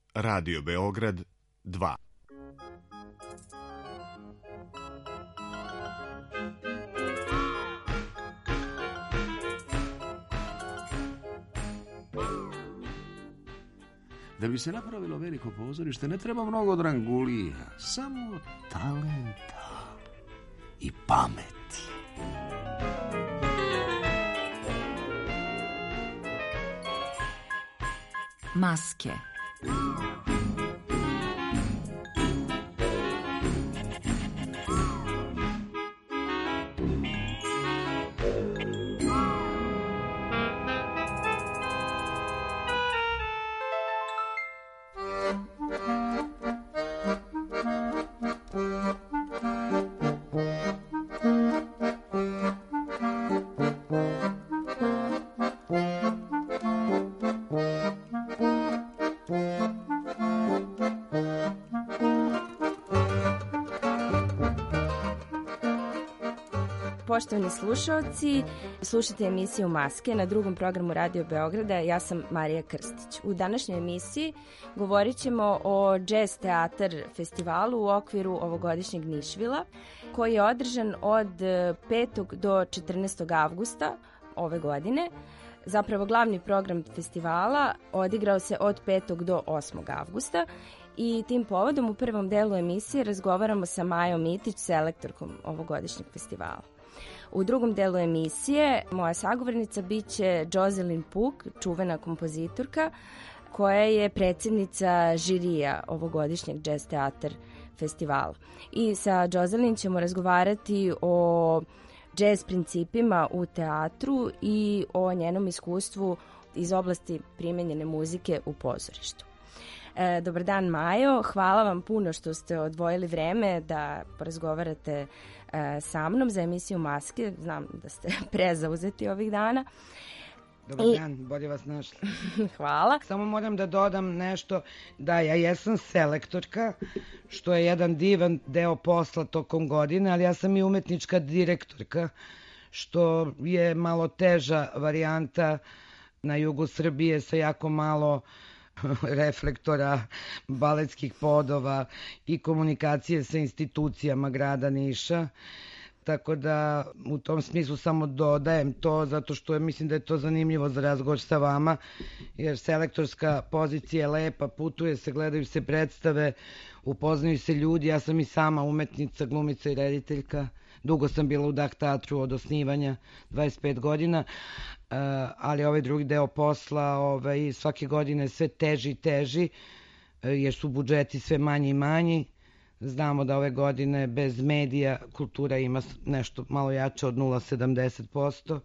Radio Beograd 2. Da bi se napravilo veliko pozorište ne treba mnogo drangulija, samo talenta i pameti. Maske. Poštovani slušalci, slušate emisiju Maske na drugom programu Radio Beograda. Ja sam Marija Krstić. U današnjoj emisiji govorit ćemo o Jazz Teatar festivalu u okviru ovogodišnjeg Nišvila, koji je održan od 5. do 14. avgusta ove godine. Zapravo glavni program festivala odigrao se od 5. do 8. avgusta i tim povodom u prvom delu emisije razgovaramo sa Majom Mitić, selektorkom ovogodišnjeg festivala. U drugom delu emisije moja sagovornica biće Jocelyn Puk, čuvena kompozitorka, koja je predsjednica žirija ovogodišnjeg Jazz Teatar festivala. I sa Jocelyn ćemo razgovarati o jazz principima u teatru i o njenom iskustvu iz oblasti primenjene muzike u pozorištu. Dobar dan, Majo. Hvala vam puno što ste odvojili vreme da porazgovarate sa mnom za emisiju Maske. Znam da ste prezauzeti ovih dana. Dobar dan, bolje vas našla. Hvala. Samo moram da dodam nešto, da ja jesam selektorka, što je jedan divan deo posla tokom godine, ali ja sam i umetnička direktorka, što je malo teža varijanta na jugu Srbije sa jako malo reflektora, baletskih podova i komunikacije sa institucijama grada Niša. Tako da u tom smislu samo dodajem to zato što mislim da je to zanimljivo za razgovor sa vama, jer selektorska pozicija je lepa, putuje se, gledaju se predstave, upoznaju se ljudi. Ja sam i sama umetnica, glumica i rediteljka. Dugo sam bila u Dah teatru od osnivanja, 25 godina, ali ovaj drugi deo posla svake godine sve teži i teži, jer su budžeti sve manji i manji. Znamo da ove godine bez medija kultura ima nešto malo jače od 0,70%.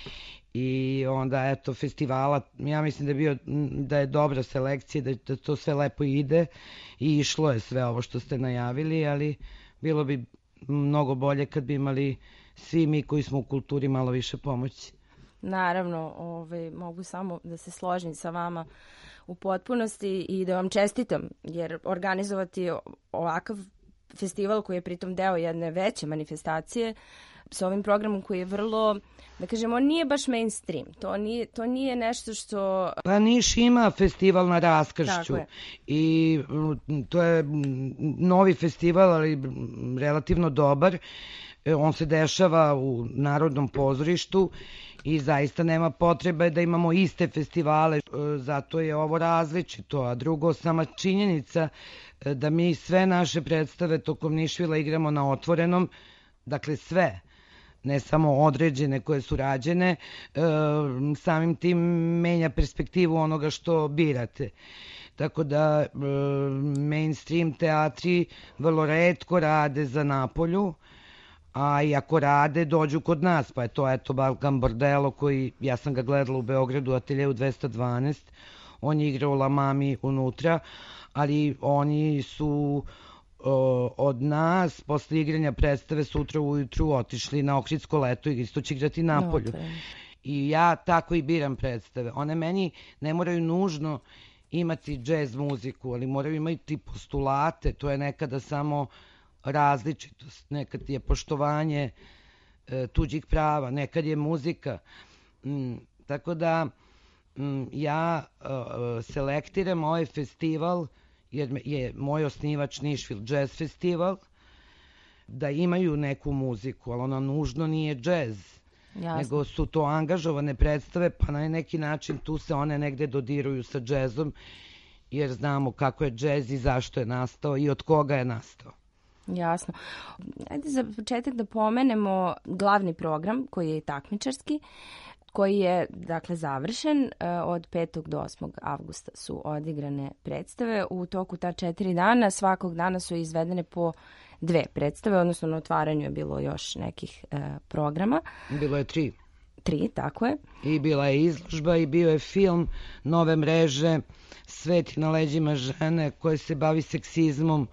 I onda, eto, festivala, ja mislim da je dobra selekcija, da to sve lepo ide i išlo je sve ovo što ste najavili, ali bilo bi mnogo bolje kad bi imali svi mi koji smo u kulturi malo više pomoći. Naravno, mogu samo da se složim sa vama u potpunosti i da vam čestitam, jer organizovati ovakav festival koji je pritom deo jedne veće manifestacije sa ovim programom koji je vrlo, da kažemo, nije baš mainstream. To nije nešto što... Pa Niš ima festival na Raskršću i to je novi festival, ali relativno dobar. On se dešava u Narodnom pozorištu i zaista nema potrebe da imamo iste festivale, zato je ovo različito. A drugo, sama činjenica da mi sve naše predstave tokom Nišvila igramo na otvorenom, dakle sve, ne samo određene koje su rađene, samim tim menja perspektivu onoga što birate. Tako da mainstream teatri vrlo retko rade za Napolju, a i ako rade, dođu kod nas, pa je to, eto, Balkan Bordelo, koji, ja sam ga gledala u Beogradu, u Ateljevu 212, on je igrao La Mami unutra, ali oni su od nas, posle igranja predstave, sutra ujutru otišli na Ohridsko leto i isto će igrati Napolju. I ja tako i biram predstave. One meni ne moraju nužno imati džez muziku, ali moraju imati postulate, to je nekada samo različitost, nekad je poštovanje tuđih prava, nekad je muzika. Tako da Ja selektiram ovaj festival jer je moj osnivač Nashville Jazz Festival, da imaju neku muziku, ali ona nužno nije džez. Jasne. Nego su to angažovane predstave, pa na neki način tu se one negde dodiruju sa džezom, jer znamo kako je džez i zašto je nastao i od koga je nastao. Jasno. Ajde za početak da pomenemo glavni program koji je takmičarski, koji je dakle završen. Od 5. do 8. avgusta su odigrane predstave. U toku ta 4 dana svakog dana su izvedene po 2 predstave, odnosno na otvaranju je bilo još nekih programa. Bilo je 3. 3, tako je. I bila je izložba i bio je film Nove mreže Svet na leđima žene koji se bavi seksizmom.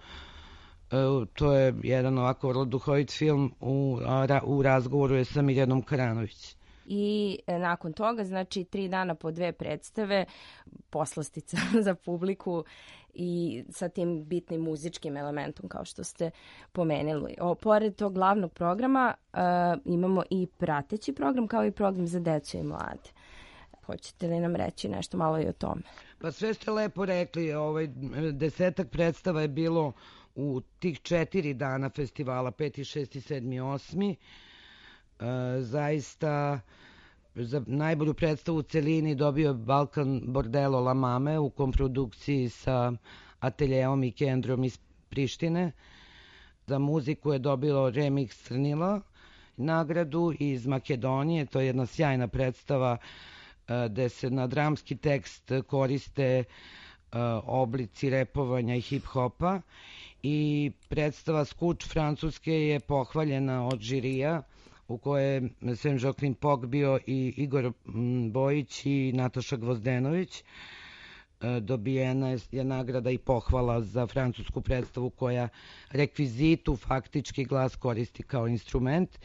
To je jedan ovako vrlo duhovit film, u razgovoru je sa Mirjanom Karanović. I nakon toga, znači 3 dana po 2 predstave, poslastica za publiku i sa tim bitnim muzičkim elementom kao što ste pomenuli. Pored tog glavnog programa imamo i prateći program kao i program za decu i mlade. Hoćete li nam reći nešto malo i o tome? Pa sve ste lepo rekli, 10 predstava je bilo u tih 4 dana festivala, 5., 6., 7., 8. Zaista za najbolju predstavu u celini dobio Balkan Bordello La Mame u komprodukciji sa Ateljeom i Kendrom iz Prištine. Za muziku je dobilo Remix Crnilo nagradu iz Makedonije. To je jedna sjajna predstava gde se na dramski tekst koriste oblici repovanja i hip-hopa. I predstava Skuč Francuske je pohvaljena od žirija, u kojoj je Sven Žoklin Pok bio i Igor Bojić i Nataša Gvozdenović. Dobijena je nagrada i pohvala za francusku predstavu koja rekvizitu faktički glas koristi kao instrument.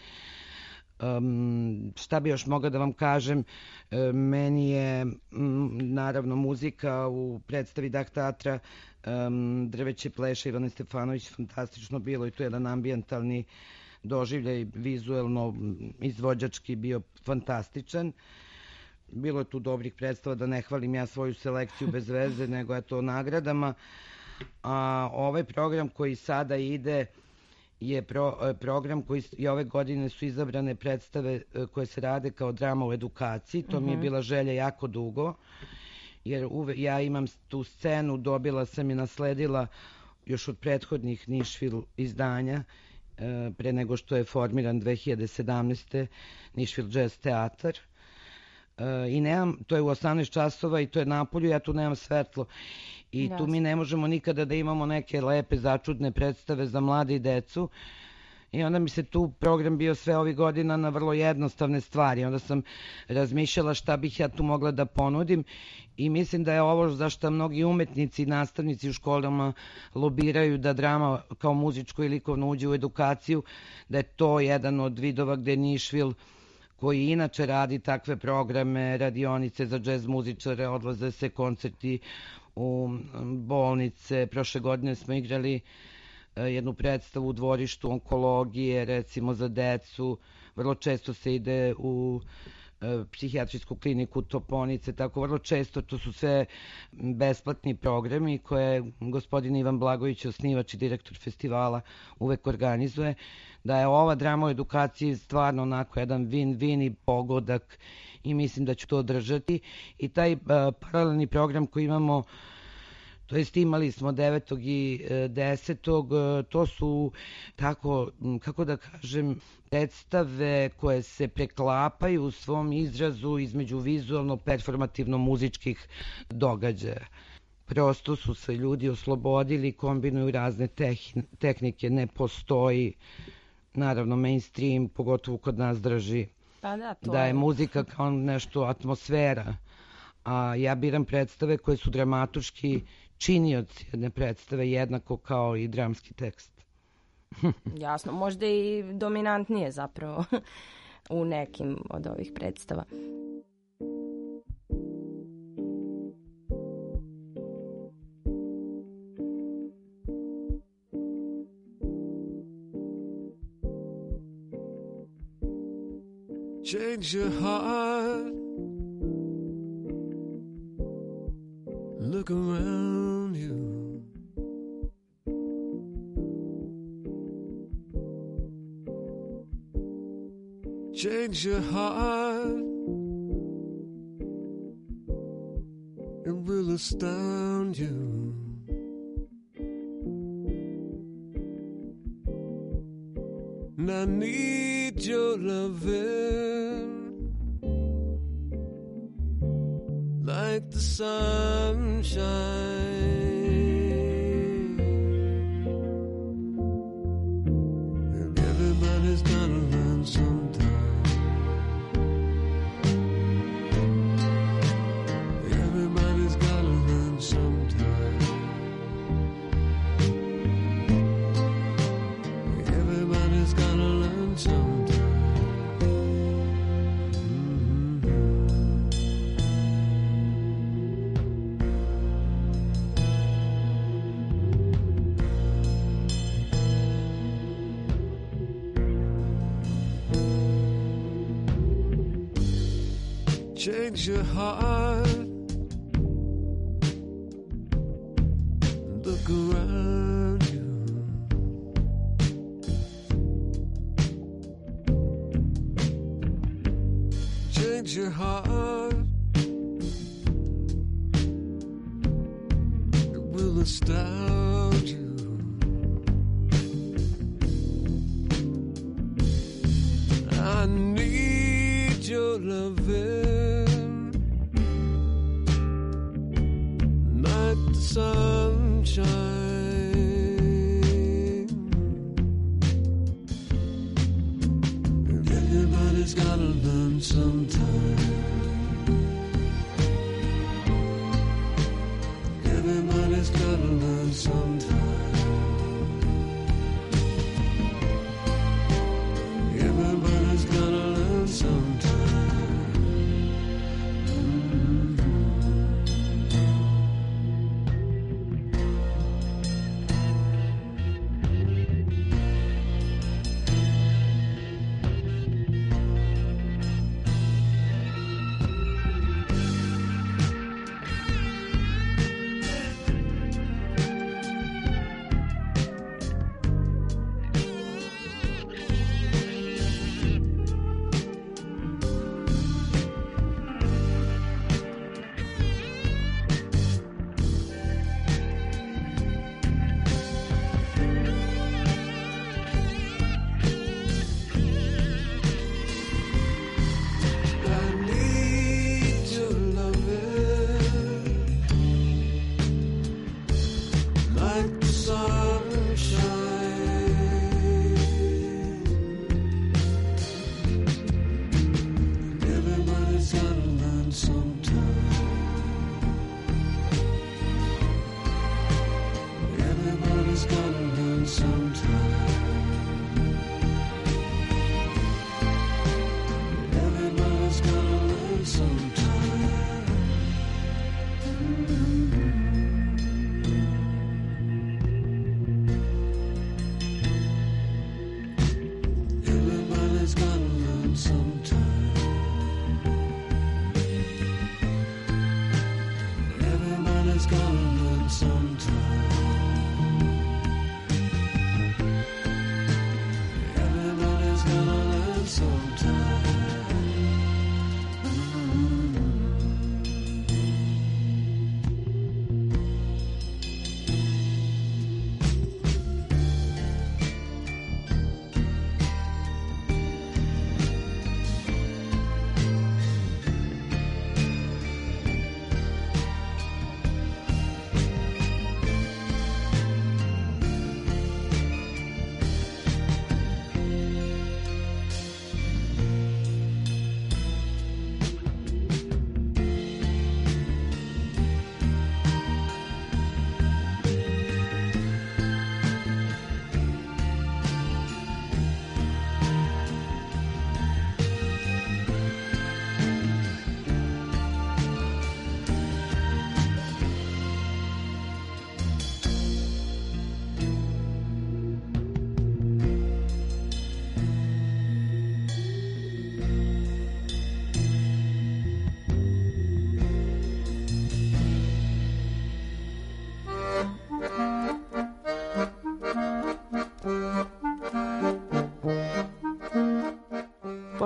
Šta bi još mogla da vam kažem, meni je naravno muzika u predstavi Dah teatra Drveće pleše Ivane Stefanović fantastično bilo i to je jedan ambijentalni doživljaj, vizuelno izvođački bio fantastičan. Bilo je tu dobrih predstava, da ne hvalim ja svoju selekciju bez veze, nego je to nagradama. A ovaj program koji sada ide je program koji i ove godine su izabrane predstave koje se rade kao drama u edukaciji. To mi je bila želja jako dugo, jer ja imam tu scenu, dobila sam i nasledila još od prethodnih Nashville izdanja, pre nego što je formiran 2017. Nashville Jazz Teatar. I nemam, to je u 18 časova i to je napolju, ja tu nemam svetlo. I tu mi ne možemo nikada da imamo neke lepe, začudne predstave za mlade i decu. I onda mi se tu program bio sve ovih godina na vrlo jednostavne stvari. Onda sam razmišljala šta bih ja tu mogla da ponudim i mislim da je ovo zašto mnogi umetnici i nastavnici u školama lobiraju da drama kao muzičko i likovno uđe u edukaciju, da je to jedan od vidova gde Nashville, koji inače radi takve programe, radionice za džez muzičare, odlaze se koncerti u bolnice. Prošle godine smo igrali jednu predstavu u dvorištu onkologije, recimo za decu. Vrlo često se ide u psihijatrijsku kliniku Toponice, tako vrlo često to su sve besplatni programi koje gospodin Ivan Blagović, osnivač i direktor festivala, uvek organizuje. Da je ova drama u edukaciji stvarno onako jedan win-win i pogodak i mislim da ću to održati. I taj paralelni program koji imamo, to jest imali smo 9. i 10. To su tako, kako da kažem, predstave koje se preklapaju u svom izrazu između vizualno-performativno-muzičkih događaja. Prosto su se ljudi oslobodili, kombinuju razne tehnike, ne postoji, naravno, mainstream, pogotovo kod nas drži da je muzika kao nešto atmosfera. A ja biram predstave koje su dramaturški činioci jedne predstave, jednako kao i dramski tekst. Jasno, možda i dominantnije zapravo u nekim od ovih predstava. Change your heart, look around you. Change your heart, it will astound you. And I need your loving like the sunshine. And everybody's gotta learn sometime. Everybody's gotta learn sometime. Everybody's gotta learn sometime. Change your heart and look around you. Change your heart, it will astound you. I need your loving like the sunshine. Everybody's gotta learn sometime. Everybody's gotta learn sometime. Everybody's gotta learn sometime.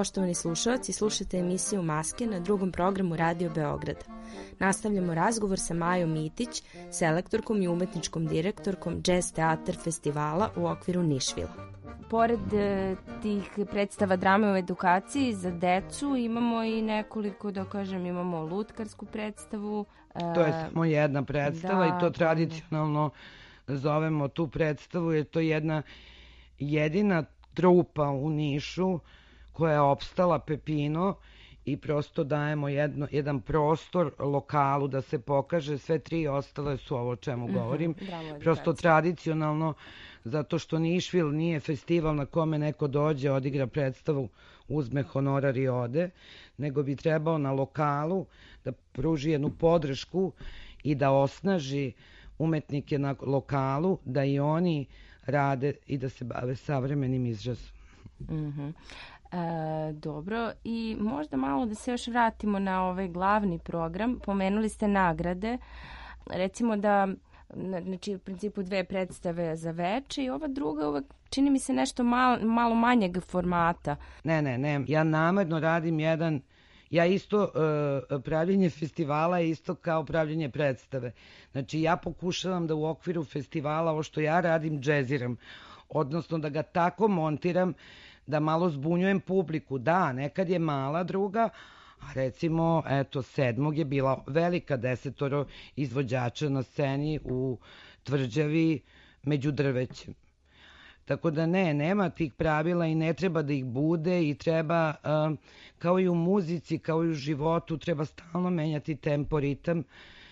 poštovani slušalci, slušate emisiju Maske na drugom programu Radio Beograda. Nastavljamo razgovor sa Majom Mitić, selektorkom i umetničkom direktorkom Jazz Teatar festivala u okviru Nišvila. Pored tih predstava drame u edukaciji za decu imamo i nekoliko, da kažem, imamo lutkarsku predstavu. To je samo jedna predstava i to tradicionalno zovemo tu predstavu, jer to je jedna jedina trupa u Nišu koja je opstala, Pepino, i prosto dajemo jedan prostor lokalu da se pokaže. Sve tri ostale su ovo o čemu govorim. Prosto tradicionalno, zato što Nišvil nije festival na kome neko dođe, odigra predstavu, uzme honorar i ode, nego bi trebao na lokalu da pruži jednu podršku i da osnaži umetnike na lokalu, da i oni rade i da se bave savremenim izrazom. Dobro, i možda malo da se još vratimo na ovaj glavni program. Pomenuli ste nagrade. Recimo da, znači u principu 2 predstave za veče i ova druga uvek čini mi se nešto malo manjeg formata. Ne. Ja namerno radim ja isto, pravljenje festivala je isto kao pravljenje predstave. Znači ja pokušavam da u okviru festivala ovo što ja radim džeziram, odnosno da ga tako montiram da malo zbunjujem publiku. Da, nekad je mala druga, a recimo, eto, 7. je bila velika 10 izvođača na sceni u Tvrđavi među drvećem. Tako da nema tih pravila i ne treba da ih bude i treba, kao i u muzici, kao i u životu, treba stalno menjati tempo, ritam,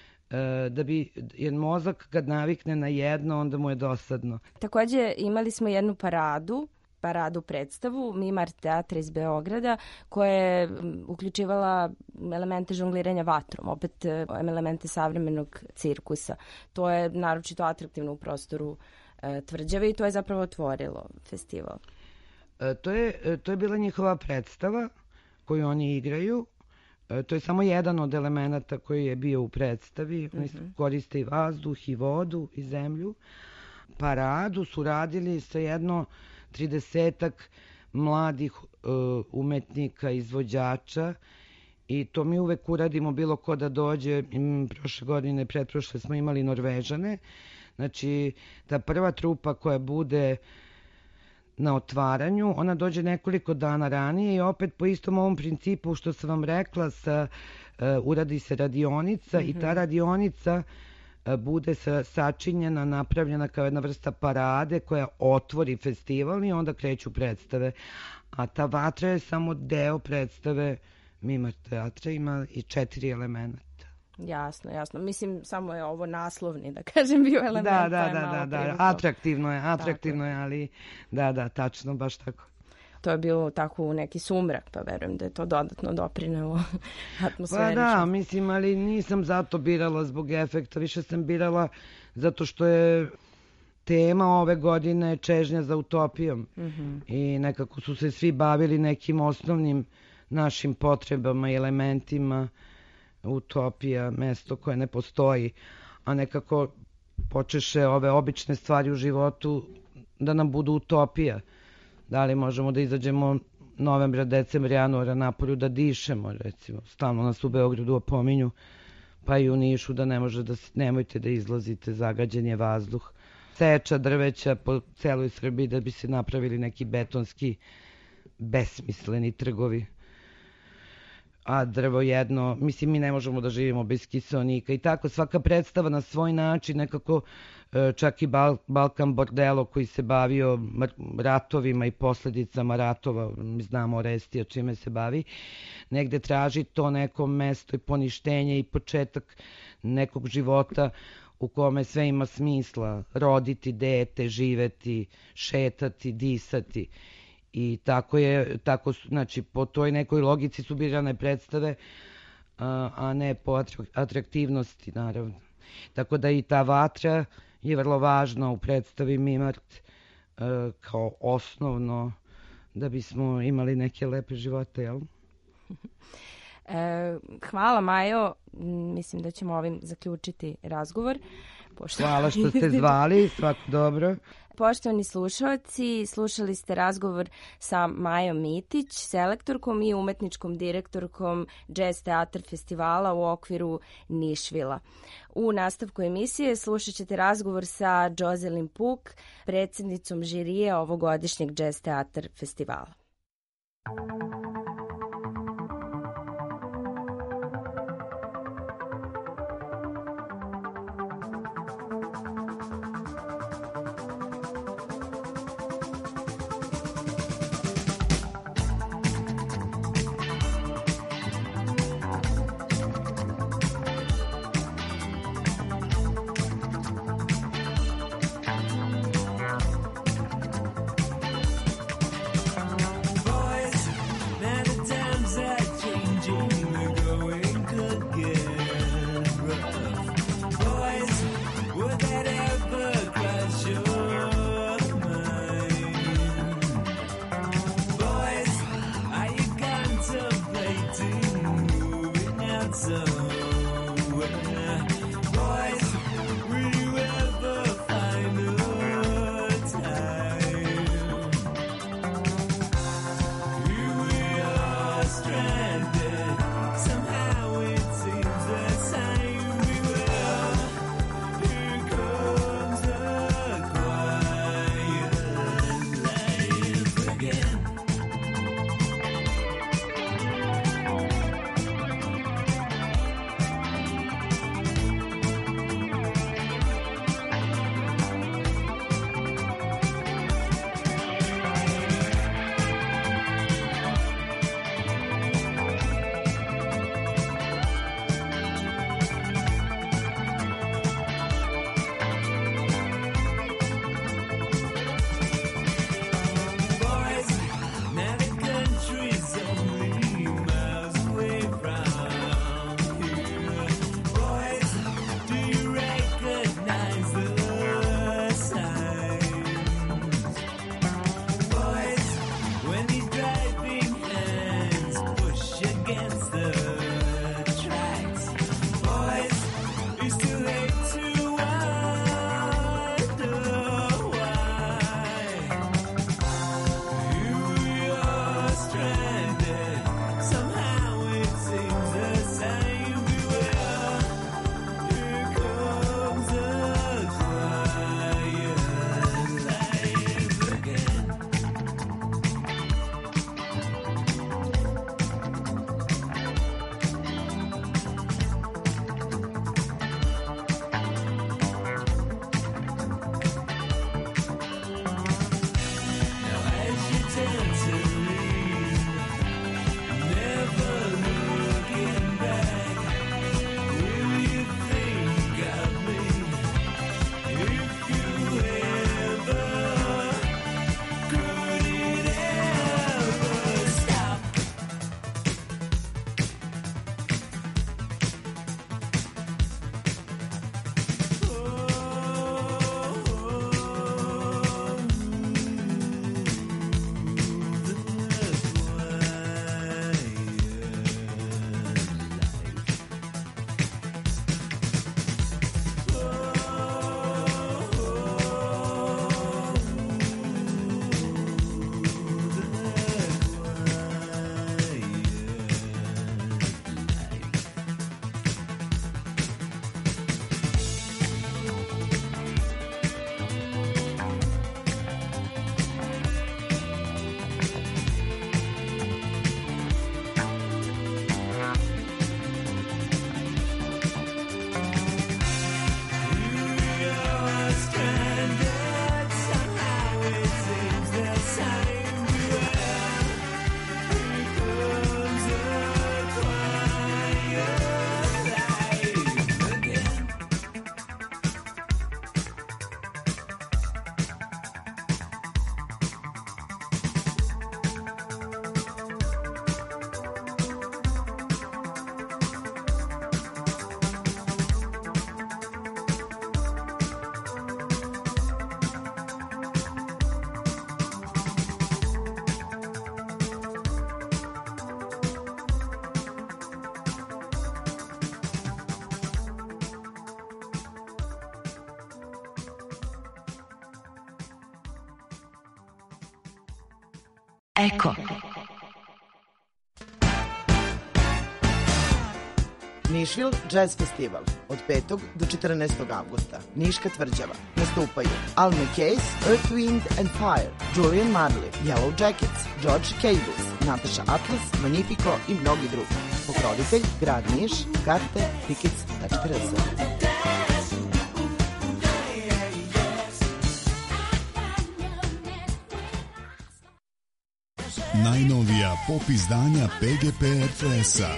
jer mozak kad navikne na jedno, onda mu je dosadno. Takođe imali smo jednu paradu predstavu Mimar teatra iz Beograda, koja je uključivala elemente žongliranja vatrom, opet elemente savremenog cirkusa. To je naročito atraktivno u prostoru Tvrđave i to je zapravo otvorilo festival. To je bila njihova predstava koju oni igraju. To je samo jedan od elemenata koji je bio u predstavi. Oni koriste i vazduh, i vodu, i zemlju. Paradu su radili sa jedno 30-ak mladih umetnika, izvođača, i to mi uvek uradimo bilo ko da dođe. Prošle godine, pretprošle smo imali Norvežane. Znači, ta prva trupa koja bude na otvaranju, ona dođe nekoliko dana ranije i opet po istom ovom principu što sam vam rekla, uradi se radionica i ta radionica bude sačinjena, napravljena kao jedna vrsta parade koja otvori festival i onda kreću predstave. A ta vatra je samo deo predstave Mimar teatra, ima i 4 elementa. Jasno. Mislim, samo je ovo naslovni, da kažem, bio element. Da. Atraktivno je, ali da, tačno, baš tako. To je bilo tako u neki sumrak, pa verujem da je to dodatno doprinelo atmosferi. Pa da, mislim, ali nisam zato birala zbog efekta, više sam birala zato što je tema ove godine čežnja za utopijom. I nekako su se svi bavili nekim osnovnim našim potrebama i elementima. Utopija, mesto koje ne postoji, a nekako počeše ove obične stvari u životu da nam budu utopija. Da li možemo da izađemo novembra, decembra, januara napolju da dišemo, recimo. Stalno nas u Beogradu opominju, pa i u Nišu, da nemojte da izlazite, zagađen je vazduh. Seča drveća po celoj Srbiji da bi se napravili neki betonski besmisleni trgovi. A drvo jedno, mislim, mi ne možemo da živimo bez kiseonika i tako. Svaka predstava na svoj način, nekako čak i Balkan Bordelo koji se bavio ratovima i posledicama ratova, znamo Orestija čime se bavi, negde traži to neko mesto i poništenje i početak nekog života u kome sve ima smisla, roditi dete, živeti, šetati, disati. I tako su, znači, po toj nekoj logici su birane predstave, a ne po atraktivnosti, naravno. Tako da i ta vatra je vrlo važna u predstavi Mimart kao osnovno da bismo imali neke lepe živote, jel? Hvala, Majo. Mislim da ćemo ovim zaključiti razgovor. Hvala što ste zvali, svako dobro. Poštovani slušalci, slušali ste razgovor sa Majom Mitić, selektorkom i umetničkom direktorkom Jazz Teatar festivala u okviru Nišvila. U nastavku emisije slušat ćete razgovor sa Jozelyn Puk, predsjednicom žirije ovogodišnjeg Jazz Teatar festivala. Eko. Nišvil Jazz Festival od 5. do 14. avgusta. Niška tvrđava. Nastupaju Al McCase, Earth, Wind and Fire, Julian Marley, Yellow Jackets, George Cables, Natasha Atlas, Magnifico i mnogi drugi. Pokrovitelj Grad Niš, karte tickets.rs. Najnovija pop izdanja PGP RTS-a.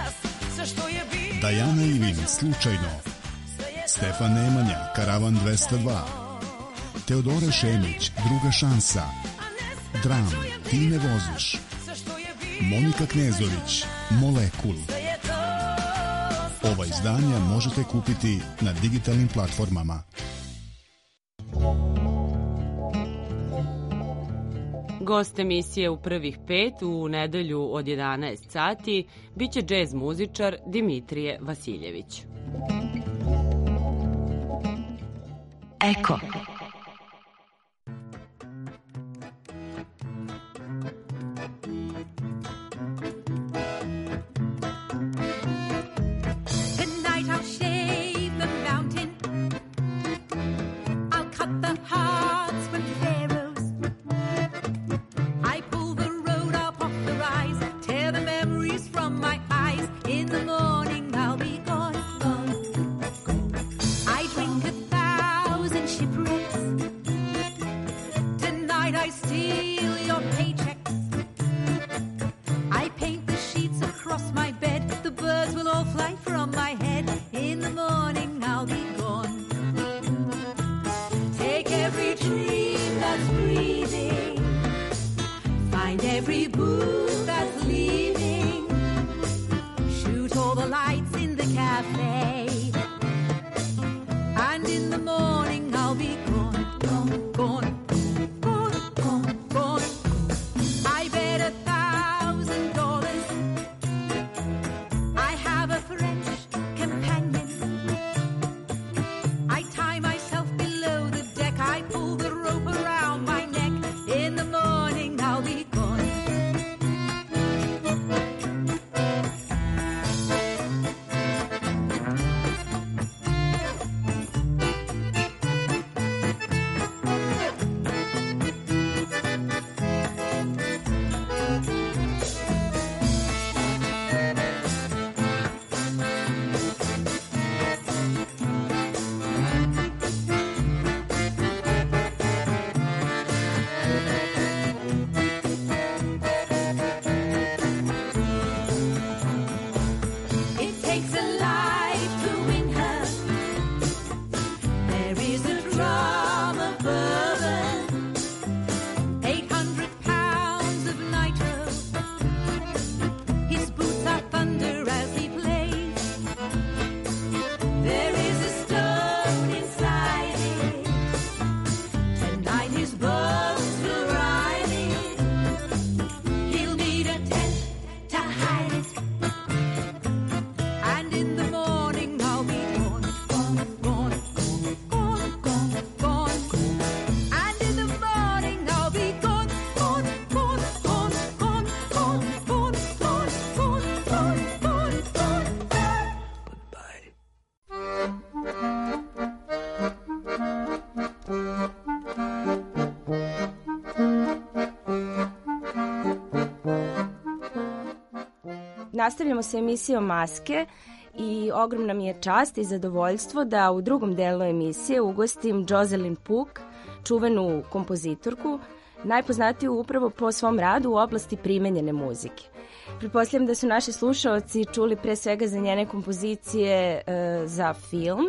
Dajana Ivin, Slučajno. Stefan Nemanja, Karavan 202. Teodora Šemić, Druga šansa. Dram, Ti ne voziš. Monika Knezović, Molekul. Ova izdanja možete kupiti na digitalnim platformama. Gost emisije u prvih 5 u nedelju od 11 sati biće džez muzičar Dimitrije Vasiljević. Eko. Nastavljamo sa emisijom Maske i ogromna mi je čast i zadovoljstvo da u drugom delu emisije ugostim Jocelyn Pook, čuvenu kompozitorku, najpoznatiju upravo po svom radu u oblasti primenjene muzike. Pretpostavljam da su naši slušaoci čuli pre svega za njene kompozicije za film,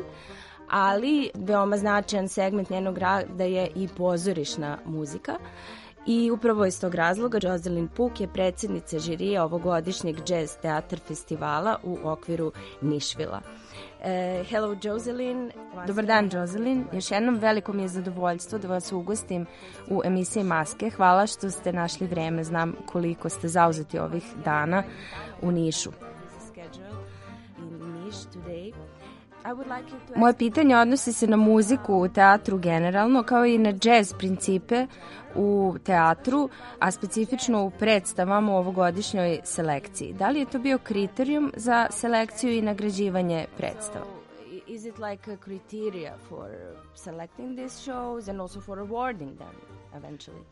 ali veoma značajan segment njenog rada je i pozorišna muzika. I upravo iz tog razloga Jocelyn Pook je predsjednica žirija ovogodišnjeg Jazz Teatar festivala u okviru Nišvila. Hello Jocelyn. Dobar dan Jocelyn. Još jednom veliko mi je zadovoljstvo da vas ugostim u emisiji Maske. Hvala što ste našli vreme. Znam koliko ste zauzeti ovih dana u Nišu. Moje pitanje odnosi se na muziku u teatru generalno, kao i na jazz principe u teatru, a specifično u predstavama u ovogodišnjoj selekciji. Da li je to bio kriterijum za selekciju i nagrađivanje predstava? Is it like a criteria for selecting these shows and also for awarding them eventually?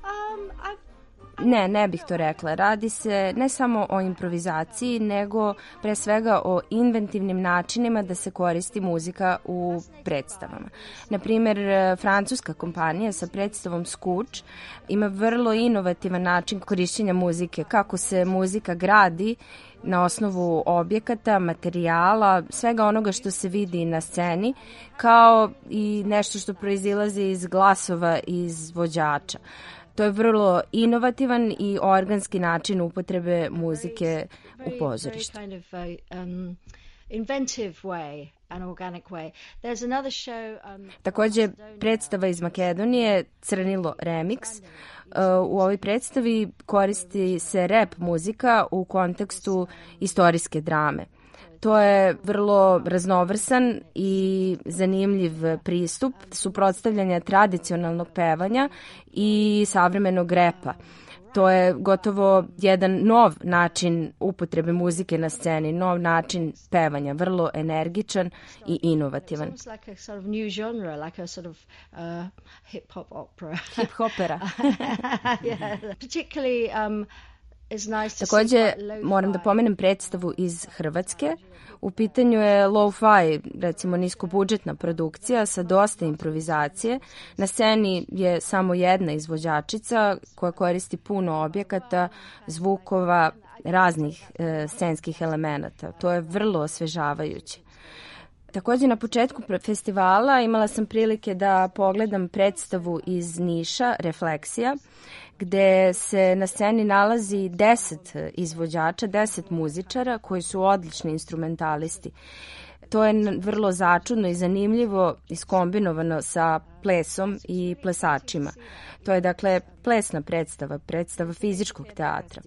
Ne bih to rekla. Radi se ne samo o improvizaciji, nego pre svega o inventivnim načinima da se koristi muzika u predstavama. Naprimer, francuska kompanija sa predstavom Skuč ima vrlo inovativan način korišćenja muzike, kako se muzika gradi na osnovu objekata, materijala, svega onoga što se vidi na sceni, kao i nešto što proizilazi iz glasova izvođača. To je vrlo inovativan i organski način upotrebe muzike u pozorištu. Takođe, predstava iz Makedonije, Crnilo Remix, u ovoj predstavi koristi se rap muzika u kontekstu istorijske drame. To je vrlo raznovrsan i zanimljiv pristup suprotstavljanja tradicionalnog pevanja i savremenog repa. To je gotovo jedan nov način upotrebe muzike na sceni, nov način pevanja, vrlo energičan i inovativan. Hip-hopera. Takođe, moram da pomenem predstavu iz Hrvatske. U pitanju je lo-fi, recimo niskobudžetna produkcija sa dosta improvizacije. Na sceni je samo jedna izvođačica koja koristi puno objekata, zvukova, raznih scenskih elemenata. To je vrlo osvežavajuće. Takođe, na početku festivala imala sam prilike da pogledam predstavu iz Niša, Refleksija, gde se na sceni nalazi 10 izvođača, 10 muzičara koji su odlični instrumentalisti. To je vrlo začudno i zanimljivo iskombinovano sa plesom i plesačima. To je dakle plesna predstava fizičkog teatra.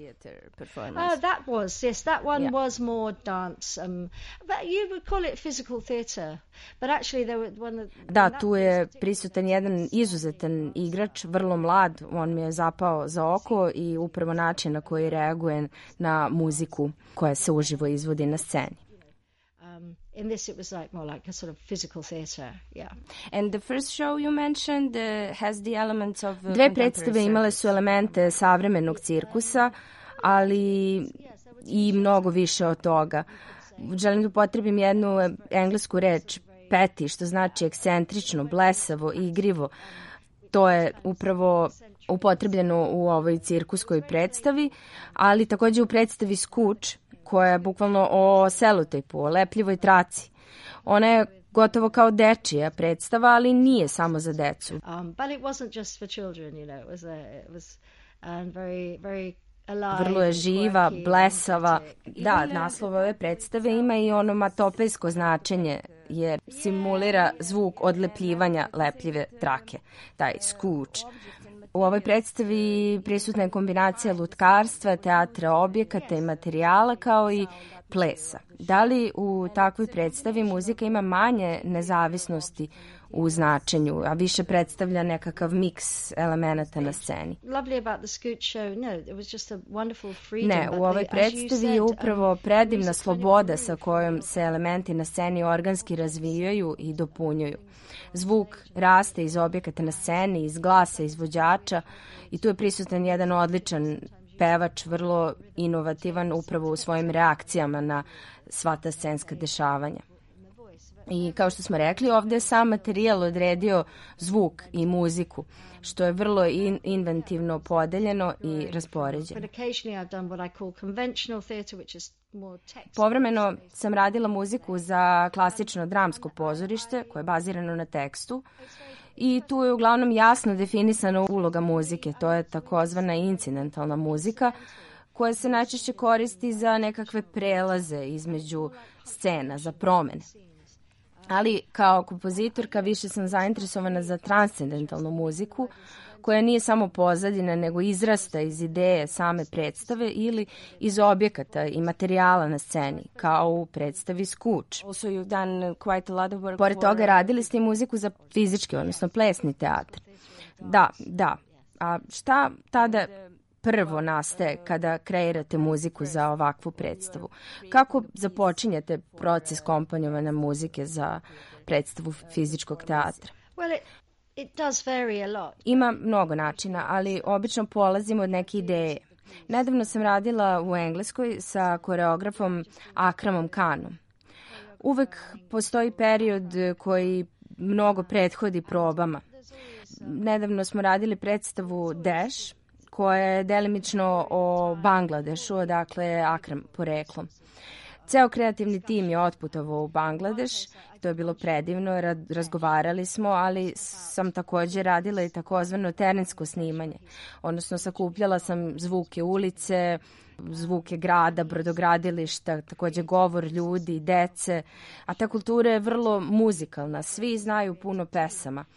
That one was more dance. But you would call it physical theater. But actually there were one. Da, tu je prisutan jedan izuzetan igrač, vrlo mlad, on mi je zapao za oko i upravo način na koji reaguje na muziku koja se uživo izvodi na sceni. In this it was more like a sort of physical theater, yeah. And the first show you mentioned has the elements of Dve predstave imale su elemente savremenog cirkusa, ali i mnogo više od toga. Želim da upotrebim jednu englesku reč, petty, što znači ekscentrično, blesavo, igrivo. To je upravo upotrebljeno u ovoj cirkuskoj predstavi, ali takođe u predstavi Skuč, koja je bukvalno o selotejpu, o lepljivoj traci. Ona je gotovo kao dečija predstava, ali nije samo za decu. But it wasn't just for children, you know. It was very, very alive. Vrlo je živa, blesava. Da, naslov ove predstave ima i onomatopejsko značenje, jer simulira zvuk odlepljivanja lepljive trake, taj skuč. U ovoj predstavi prisutna je kombinacija lutkarstva, teatra objekata i materijala kao i plesa. Da li u takvoj predstavi muzika ima manje nezavisnosti u značenju, a više predstavlja nekakav miks elemenata na sceni? Ne, u ovoj predstavi je upravo predivna sloboda sa kojom se elementi na sceni organski razvijaju i dopunjuju. Zvuk raste iz objekata na sceni, iz glasa izvođača i tu je prisutan jedan odličan pevač, vrlo inovativan upravo u svojim reakcijama na sva ta scenska dešavanja. I kao što smo rekli, ovde je sam materijal odredio zvuk i muziku, što je vrlo inventivno podeljeno i raspoređeno. Povremeno sam radila muziku za klasično dramsko pozorište koje je bazirano na tekstu i tu je uglavnom jasno definisana uloga muzike. To je takozvana incidentalna muzika koja se najčešće koristi za nekakve prelaze između scena, za promene. Ali kao kompozitorka više sam zainteresovana za transcendentalnu muziku, koja nije samo pozadina, nego izrasta iz ideje same predstave ili iz objekata i materijala na sceni, kao u predstavi Skuč. Pored toga radili ste i muziku za fizički, odnosno plesni teatr. Da. A šta tada prvo nastaje kada kreirate muziku za ovakvu predstavu? Kako započinjete proces komponovanja muzike za predstavu fizičkog teatra? It does vary a lot. Ima mnogo načina, ali obično polazimo od neke ideje. Nedavno sam radila u Engleskoj sa koreografom Akramom Khanom. Uvek postoji period koji mnogo prethodi probama. Nedavno smo radili predstavu Dash, koja je delimično o Bangladešu, odakle je Akram poreklom. Ceo kreativni tim je otputovao u Bangladeš, to je bilo predivno, razgovarali smo, ali sam također radila i takozvano terensko snimanje, odnosno sakupljala sam zvuke ulice, zvuke grada, brodogradilišta, također govor ljudi, dece, a ta kultura je vrlo muzikalna, svi znaju puno pesama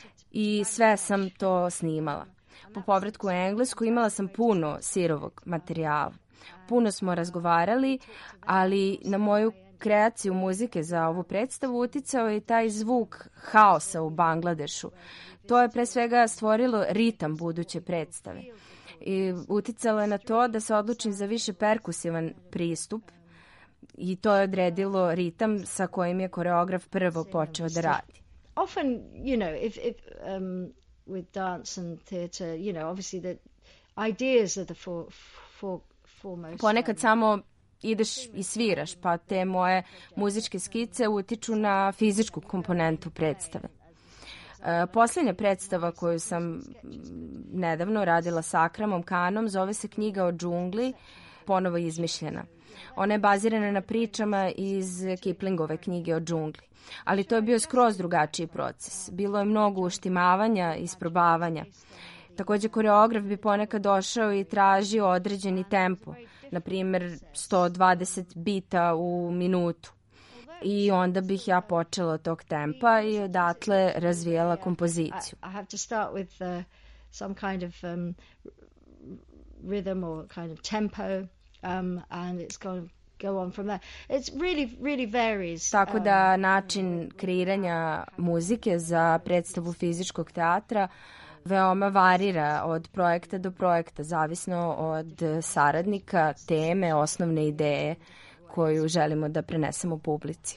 i sve sam to snimala. Po povratku u Englesku imala sam puno sirovog materijala. Puno smo razgovarali, ali na moju kreaciju muzike za ovu predstavu uticao je taj zvuk haosa u Bangladešu. To je pre svega stvorilo ritam buduće predstave. I uticalo je na to da se odlučim za više perkusivan pristup i to je odredilo ritam sa kojim je koreograf prvo počeo da radi. Often, if with dance and theatre, obviously the ideas are the foremost. Ponekad samo ideš i sviraš, pa te moje muzičke skice utiču na fizičku komponentu predstave. Posljednja predstava koju sam nedavno radila sa Akramom Khanom zove se Knjiga o džungli, ponovo izmišljena. Ona je bazirana na pričama iz Kiplingove knjige o džungli. Ali to je bio skroz drugačiji proces. Bilo je mnogo uštimavanja, isprobavanja. Također koreograf bi ponekad došao i tražio određeni tempo, na primjer 120 bita u minutu. I onda bih ja počela od tog tempa i odatle razvijala kompoziciju. I have to start with some kind of rhythm or kind of tempo and it's going to go on from there. It really varies. Tako da način kreiranja muzike za predstavu fizičkog teatra veoma varira od projekta do projekta, zavisno od saradnika, teme, osnovne ideje koju želimo da prenesemo publici.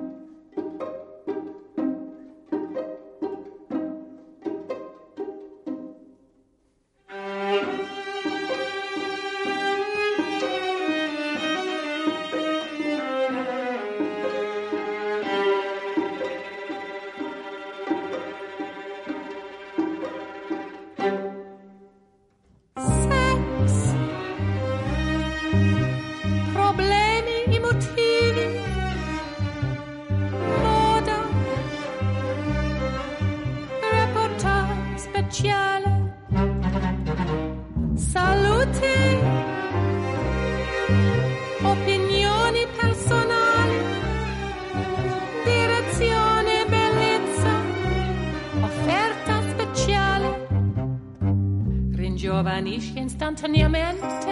Ringiovanisce istantaneamente,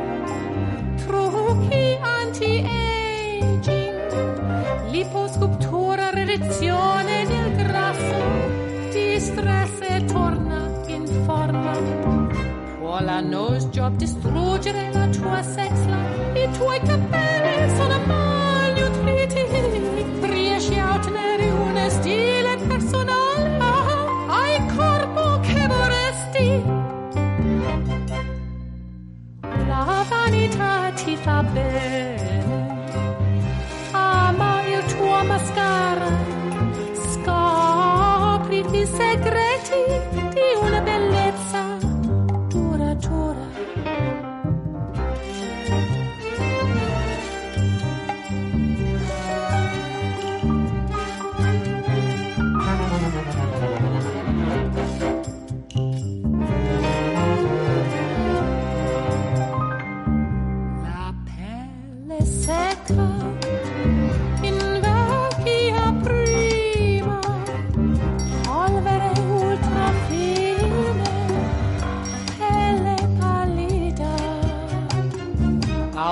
trucchi anti-aging, liposcultura, riduzione del grasso, ti stressa e torna in forma. Può la nose job distruggere la tua sex life, i tuoi capelli sono malnutriti, riesci a ottenere un stile personale, hai corpo che vorresti. La vanità ti fa bene, ama il tuo mascara, scopri i segreti di una bellezza duratura. Secca in vecchia prima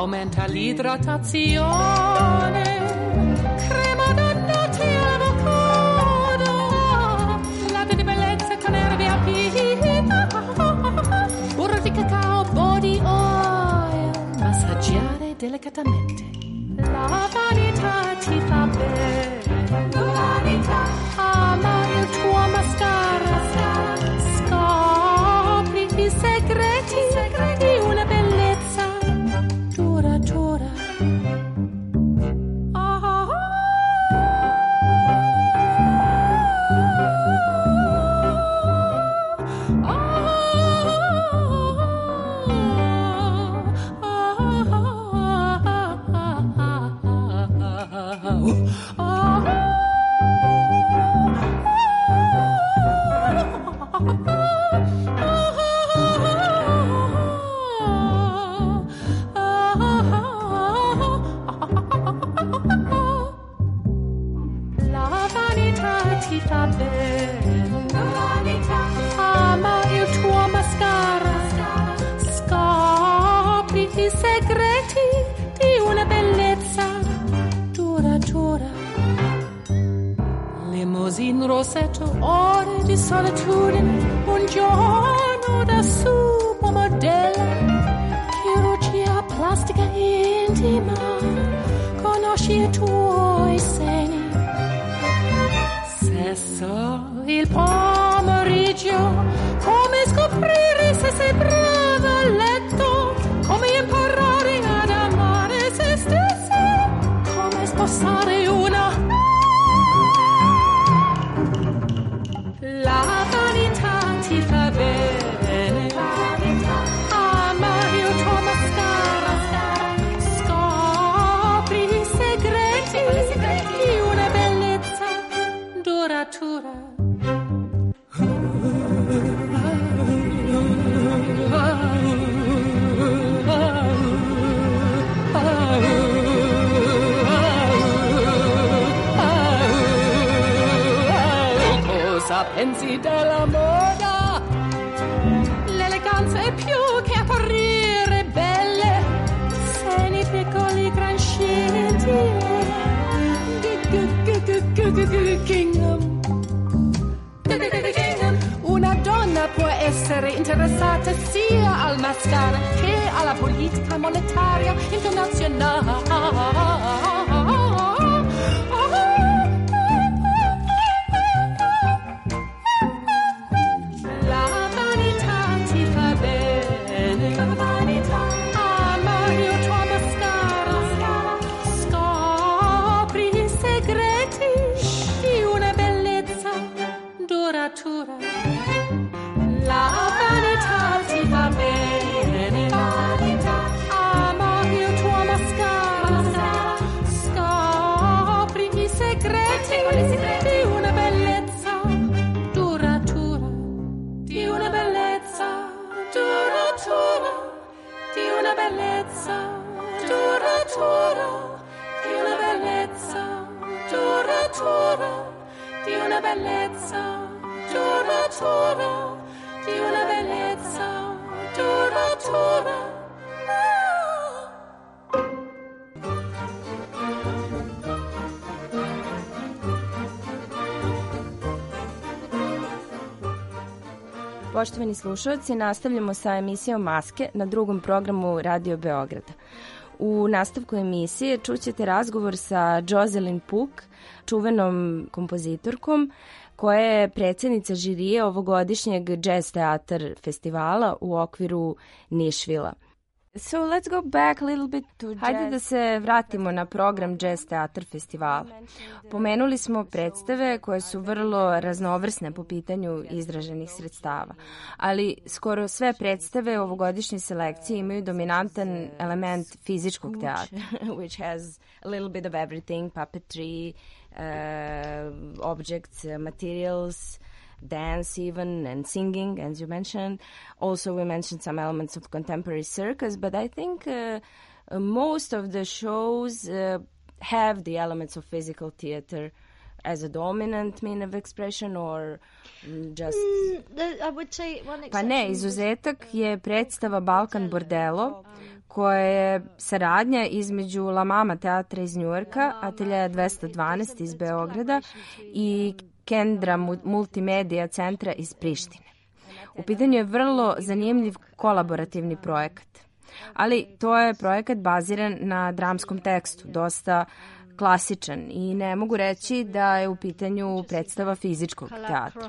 aumenta l'idratazione, crema d'annati avocado, latte di bellezza con erbe a vita, burro di cacao, body oil, massaggiare delicatamente. La vanità ti fa bene, la vanità, ama il tuo mascara, scopri i segreti di una bellezza duratura. In rossetto, ore di solitudine, un giorno da supermodella, chirurgia plastica intima, conosci i tuoi seni. Sesso il pomeriggio, come scoprire se sei brava a letto, come imparare ad amare se stessi, come sposare una. La vanità ti fa bene, ama il tuo mascara, scopri i segreti di una bellezza duratura. Pensi della moda, l'eleganza è più che apparire belle, seni piccoli gran scendi, una donna può essere interessata sia al mascara che alla politica monetaria internazionale. La vanità ti fa bene, ama il tuo mascara, scopri i segreti di una bellezza duratura, di una bellezza duratura, di una bellezza duratura, di una bellezza duratura, di una bellezza duratura, di una bellezza duratura. Poštovani slušalci, nastavljamo sa emisijom Maske na drugom programu Radio Beograda. U nastavku emisije čućete razgovor sa Jocelyn Pook, čuvenom kompozitorkom, koja je predsjednica žirije ovogodišnjeg Jazz Teatar festivala u okviru Nišvila. So let's go back a little bit to jazz. Hajde da se vratimo na program Jazz Teatar festivala. Pomenuli smo predstave koje su vrlo raznovrsne po pitanju izraženih sredstava, ali skoro sve predstave ovogodišnje selekcije imaju dominantan element fizičkog teatra, which has a little bit of everything, puppetry, objects, materials, dance even, and singing, as you mentioned. Also, we mentioned some elements of contemporary circus, but I think most of the shows have the elements of physical theater as a dominant mean of expression, or just... I would say one Pa ne, izuzetak je predstava Balkan Bordelo, koja je saradnja između La Mama teatra iz Njujorka, Ateljeja 212 iz Beograda i Kendra multimedija centra iz Prištine. U pitanju je vrlo zanimljiv kolaborativni projekat, ali to je projekat baziran na dramskom tekstu, dosta klasičan i ne mogu reći da je u pitanju predstava fizičkog teatra.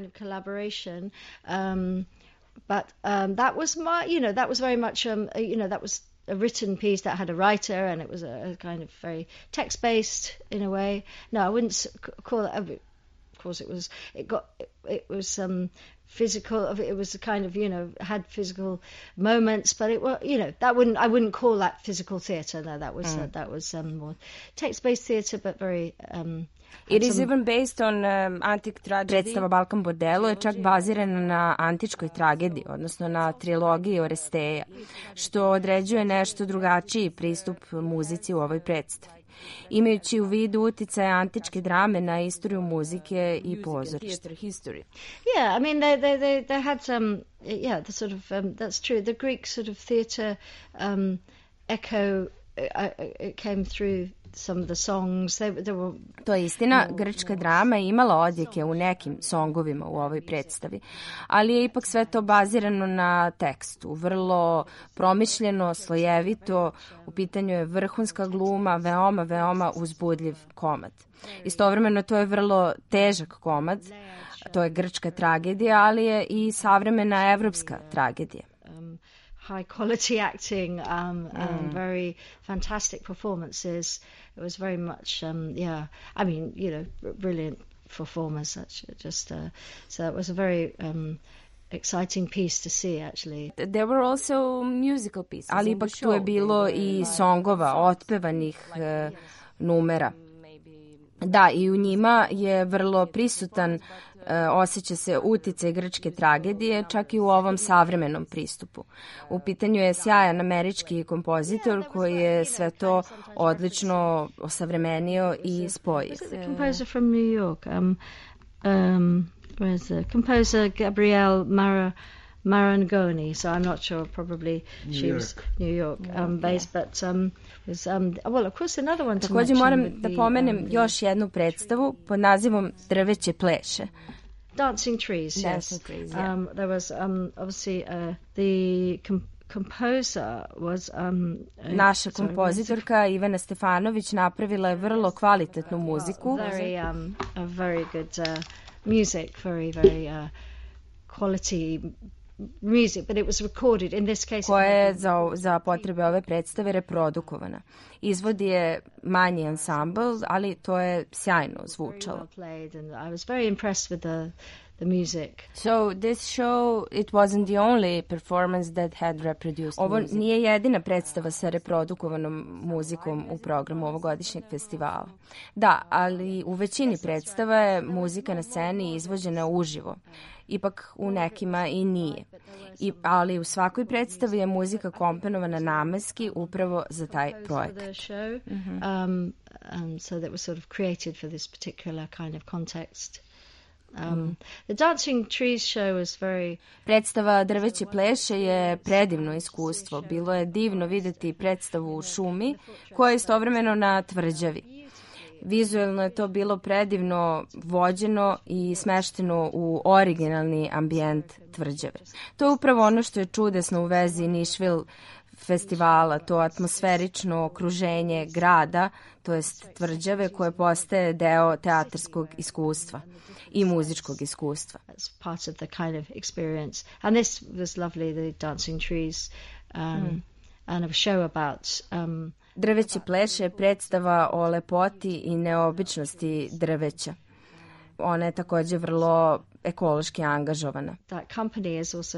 But that was that was very much, that was a written piece that had a writer, and it was a kind of very text-based in a way. No, I wouldn't call it. Of course, it was physical. It was a kind of had physical moments, but it was I wouldn't call that physical theatre. No, that was more text-based theatre, but very. It is even based on antique tragedy. Predstava Balkan Bordelu je čak bazirana na antičkoj tragediji, odnosno na trilogiji Oresteja, što određuje nešto drugačiji pristup muzici u ovoj predstavi. Imajući u vidu uticaje antičke drame na istoriju muzike i pozorišta. Yeah, I mean they had some the sort of that's true. The Greek sort of theatre echo it came through some of the songs. To je istina, grčka drama je imala odjeke u nekim songovima u ovoj predstavi, ali je ipak sve to bazirano na tekstu, vrlo promišljeno, slojevito, u pitanju je vrhunska gluma, veoma uzbudljiv komad. Istovremeno to je vrlo težak komad, to je grčka tragedija, ali je i savremena evropska tragedija. High quality acting and very fantastic performances. It was very much I mean, brilliant performers. Just so it was a very exciting piece to see, actually. There were also musical pieces. Ali ipak tu je bilo i songova, otpevanih numera. Da, i u njima je vrlo prisutan, osjeća se uticaj grčke tragedije, čak i u ovom savremenom pristupu. U pitanju je sjajan američki kompozitor koji je sve to odlično osavremenio i spojio. The composer from New York, where's the composer Gabrielle Marangoni, so I'm not sure, probably she was New York based, but was well, of course, another one to Također moram da pomenem još jednu predstavu pod nazivom Drveće pleše. Dancing Trees, yes. There was obviously the composer was naša kompozitorka Ivana Stefanović napravila je vrlo kvalitetnu muziku. Very good music, very quality music, but it was recorded in this case. Koja je za potrebe ove predstave reprodukovana. Izvodi je manji ansambl, ali to je sjajno zvučalo. I was very impressed with the music. So this show, it wasn't the only performance that had reproduced Ovo music. Nije jedina predstava sa reprodukovanom muzikom u programu ovogodišnjeg festivala. Da, ali u većini predstava je muzika na sceni izvođena uživo. Ipak u nekima i nije. Ali u svakoj predstavi je muzika komponovana namenski upravo za taj projekat. So that was sort of created for this particular kind of context. The Dancing Trees show was very... Predstava Drveće pleše je predivno iskustvo. Bilo je divno videti predstavu u šumi koja je istovremeno na tvrđavi. Vizuelno je to bilo predivno vođeno i smešteno u originalni ambijent tvrđave. To je upravo ono što je čudesno u vezi Nišvil festivala, to atmosferično okruženje grada, to jest tvrđave koje postaje deo teatarskog iskustva i muzičkog iskustva. That's part of the kind of experience. And this was lovely, the Dancing Trees, and a show about... Drveće pleše je predstava o lepoti i neobičnosti drveća. Ona je također vrlo ekološki angažovana. That company is also,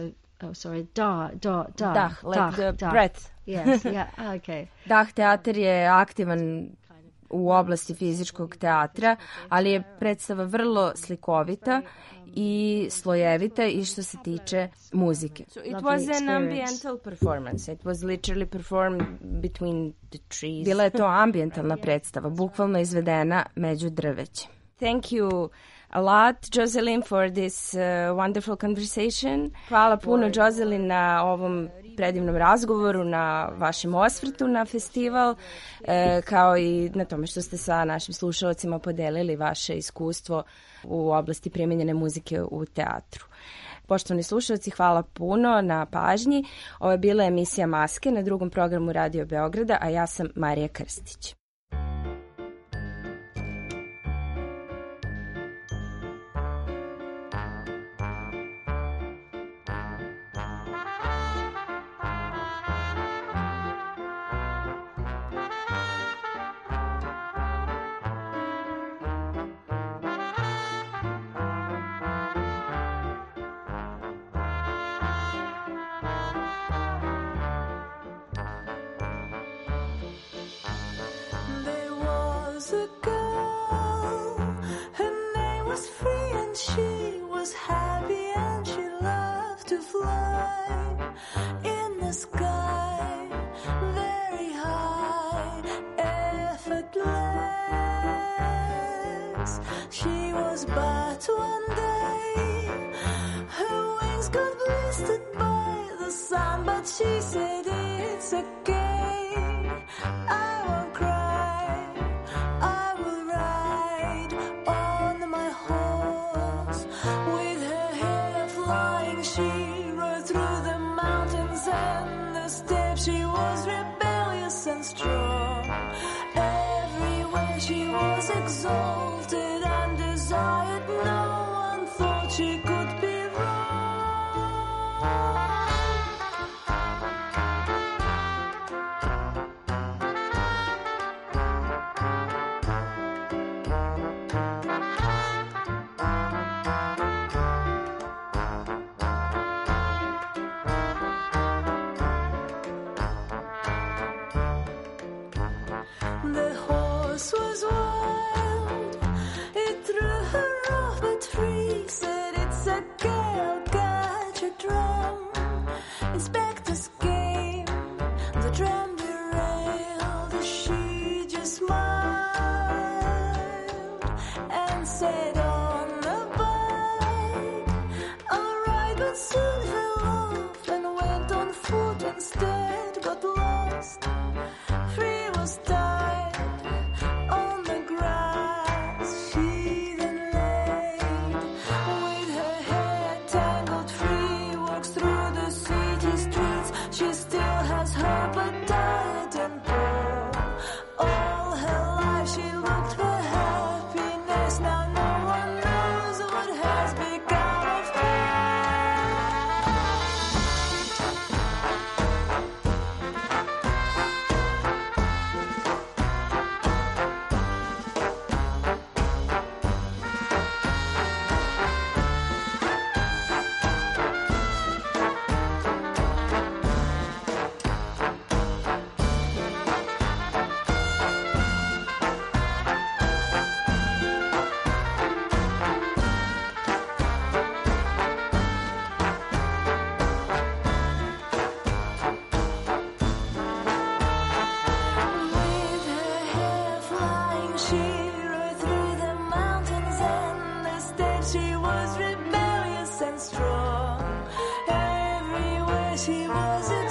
Dah, like the breath. Yes, yeah, okay. Dah teatar je aktivan u oblasti fizičkog teatra, ali je predstava vrlo slikovita i slojevita i što se tiče muzike. So it was an ambiental performance. It was literally performed between the trees. Bila je to ambientalna predstava, bukvalno izvedena među drvećem. Thank you a lot, Jocelyn, for this wonderful conversation. Hvala puno, Jocelyn, na ovom predivnom razgovoru, na vašem osvrtu na festival, kao i na tome što ste sa našim slušalcima podelili vaše iskustvo u oblasti primenjene muzike u teatru. Poštovani slušalci, hvala puno na pažnji. Ovo je bila emisija Maske na drugom programu Radio Beograda, a ja sam Marija Krstić. She was rebellious and strong. Everywhere she was